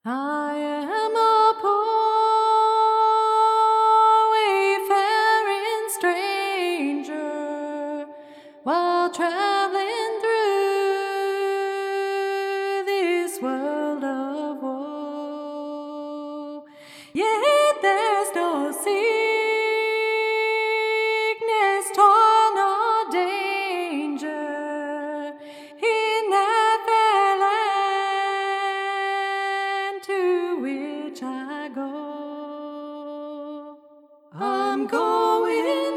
I am a poor wayfaring stranger while traveling through this world of woe. Yet there's no sickness, toil, nor danger in that fair land to which I go. I'm going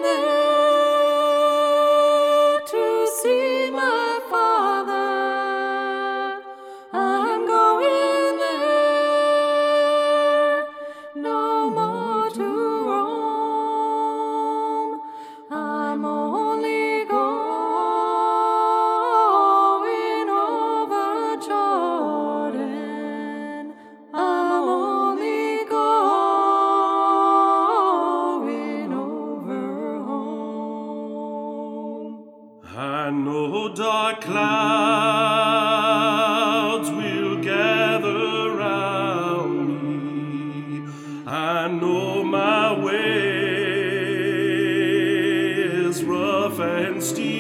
there to see my Father. I'm going there no more to roam. I'm only going over Jordan. I'm only going over home. I know dark clouds will gather round me. I know my way is rough and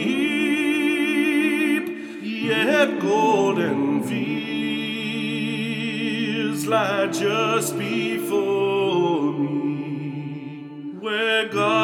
steep, yet golden fields lie just before me, where God